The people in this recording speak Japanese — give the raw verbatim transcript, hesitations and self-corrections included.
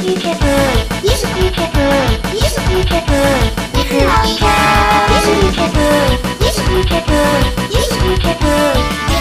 くけど、リスクけど、リスクけど、リスライダー。リスクけど、リスクけど、リスクけど。